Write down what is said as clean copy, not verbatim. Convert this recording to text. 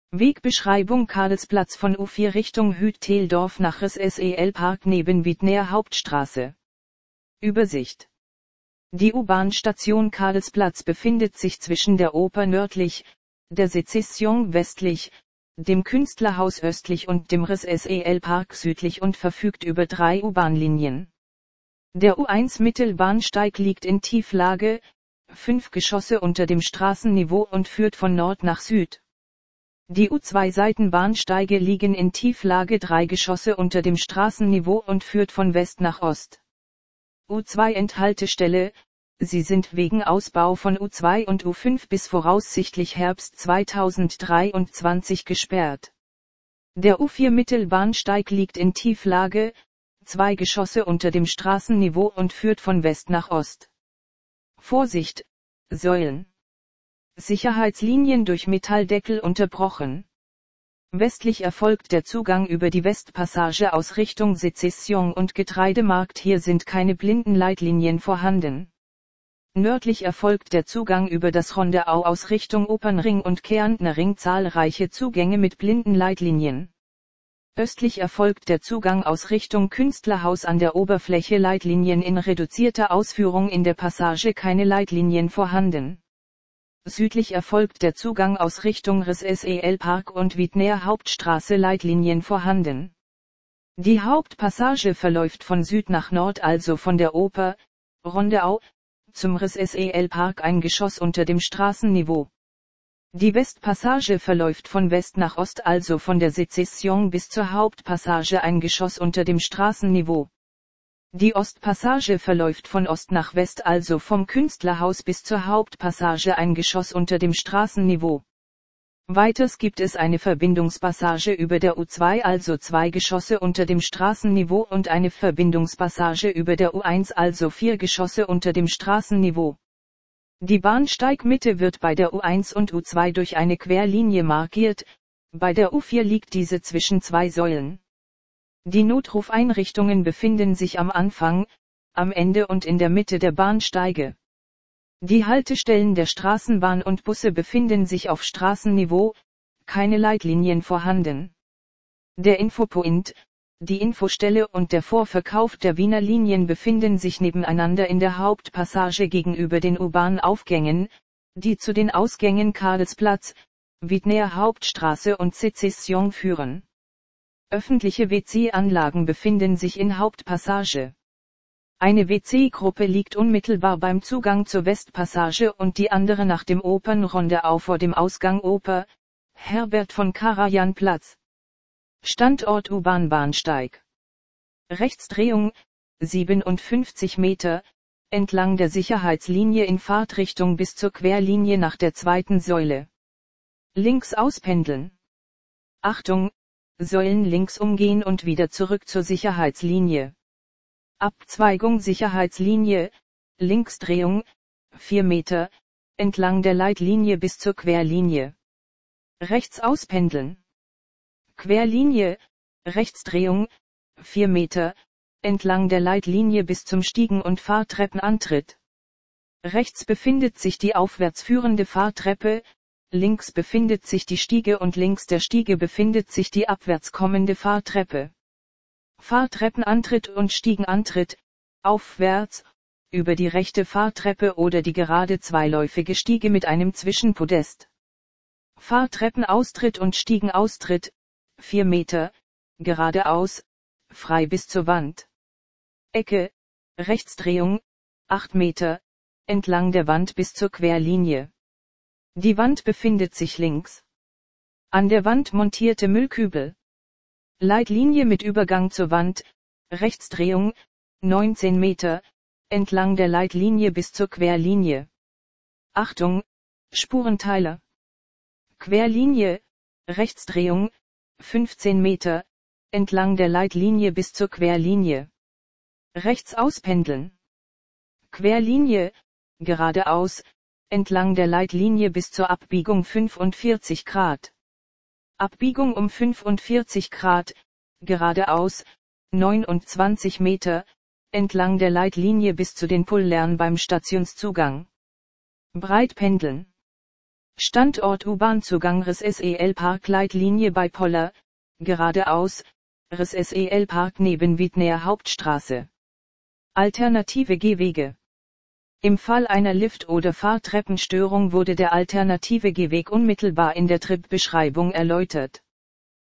Wegbeschreibung: Karlsplatz von U4 Richtung Hüt-Teldorf nach SSEL Park neben Wiedner Hauptstraße. Übersicht: Die U-Bahn-Station Karlsplatz befindet sich zwischen der Oper nördlich, der Sezession westlich, dem Künstlerhaus östlich und dem SSEL Park südlich und verfügt über 3 U-Bahn-Linien. Der U1 Mittelbahnsteig liegt in Tieflage, 5 Geschosse unter dem Straßenniveau und führt von Nord nach Süd. Die U2 Seitenbahnsteige liegen in Tieflage, 3 Geschosse unter dem Straßenniveau und führt von West nach Ost. U2 Endhaltestelle: Sie sind wegen Ausbau von U2 und U5 bis voraussichtlich Herbst 2023 gesperrt. Der U4 Mittelbahnsteig liegt in Tieflage, 2 Geschosse unter dem Straßenniveau und führt von West nach Ost. Vorsicht: Säulen. Sicherheitslinien durch Metalldeckel unterbrochen. Westlich erfolgt der Zugang über die Westpassage aus Richtung Sezession und Getreidemarkt, hier sind keine Blindenleitlinien vorhanden. Nördlich erfolgt der Zugang über das Rondeau aus Richtung Opernring und Kärntner Ring, zahlreiche Zugänge mit Blindenleitlinien. Östlich erfolgt der Zugang aus Richtung Künstlerhaus an der Oberfläche, Leitlinien in reduzierter Ausführung, in der Passage keine Leitlinien vorhanden. Südlich erfolgt der Zugang aus Richtung SSEL Park und Wiedner Hauptstraße, Leitlinien vorhanden. Die Hauptpassage verläuft von Süd nach Nord, also von der Oper, Rondeau, zum SSEL Park, ein Geschoss unter dem Straßenniveau. Die Westpassage verläuft von West nach Ost, also von der Sezession bis zur Hauptpassage, ein Geschoss unter dem Straßenniveau. Die Ostpassage verläuft von Ost nach West, also vom Künstlerhaus bis zur Hauptpassage, ein Geschoss unter dem Straßenniveau. Weiters gibt es eine Verbindungspassage über der U2, also 2 Geschosse unter dem Straßenniveau, und eine Verbindungspassage über der U1, also 4 Geschosse unter dem Straßenniveau. Die Bahnsteigmitte wird bei der U1 und U2 durch eine Querlinie markiert, bei der U4 liegt diese zwischen 2 Säulen. Die Notrufeinrichtungen befinden sich am Anfang, am Ende und in der Mitte der Bahnsteige. Die Haltestellen der Straßenbahn und Busse befinden sich auf Straßenniveau, keine Leitlinien vorhanden. Der Infopoint, die Infostelle und der Vorverkauf der Wiener Linien befinden sich nebeneinander in der Hauptpassage gegenüber den U-Bahn-Aufgängen, die zu den Ausgängen Karlsplatz, Wiedner Hauptstraße und Sezession führen. Öffentliche WC-Anlagen befinden sich in Hauptpassage. Eine WC-Gruppe liegt unmittelbar beim Zugang zur Westpassage und die andere nach dem Opernrondeau vor dem Ausgang Oper, Herbert von Karajan Platz. Standort U-Bahn-Bahnsteig. Rechtsdrehung, 57 Meter, entlang der Sicherheitslinie in Fahrtrichtung bis zur Querlinie nach der 2. Säule. Links auspendeln. Achtung! Säulen links umgehen und wieder zurück zur Sicherheitslinie. Abzweigung Sicherheitslinie, Linksdrehung, 4 Meter, entlang der Leitlinie bis zur Querlinie. Rechts auspendeln. Querlinie, Rechtsdrehung, 4 Meter, entlang der Leitlinie bis zum Stiegen- und Fahrtreppenantritt. Rechts befindet sich die aufwärts führende Fahrtreppe, links befindet sich die Stiege und links der Stiege befindet sich die abwärts kommende Fahrtreppe. Fahrtreppenantritt und Stiegenantritt, aufwärts, über die rechte Fahrtreppe oder die gerade zweiläufige Stiege mit einem Zwischenpodest. Fahrtreppenaustritt und Stiegenaustritt, 4 Meter, geradeaus, frei bis zur Wand. Ecke, Rechtsdrehung, 8 Meter, entlang der Wand bis zur Querlinie. Die Wand befindet sich links. An der Wand montierte Müllkübel. Leitlinie mit Übergang zur Wand, Rechtsdrehung, 19 Meter, entlang der Leitlinie bis zur Querlinie. Achtung, Spurenteiler. Querlinie, Rechtsdrehung, 15 Meter, entlang der Leitlinie bis zur Querlinie. Rechts auspendeln. Querlinie, geradeaus, entlang der Leitlinie bis zur Abbiegung 45 Grad. Abbiegung um 45 Grad, geradeaus, 29 Meter, entlang der Leitlinie bis zu den Pullern beim Stationszugang. Breit pendeln. Standort U-Bahn-Zugang RIS-SEL-Park-Leitlinie bei Poller, geradeaus, RIS-SEL-Park neben Wiedner Hauptstraße. Alternative Gehwege. Im Fall einer Lift- oder Fahrtreppenstörung wurde der alternative Gehweg unmittelbar in der Trip-Beschreibung erläutert.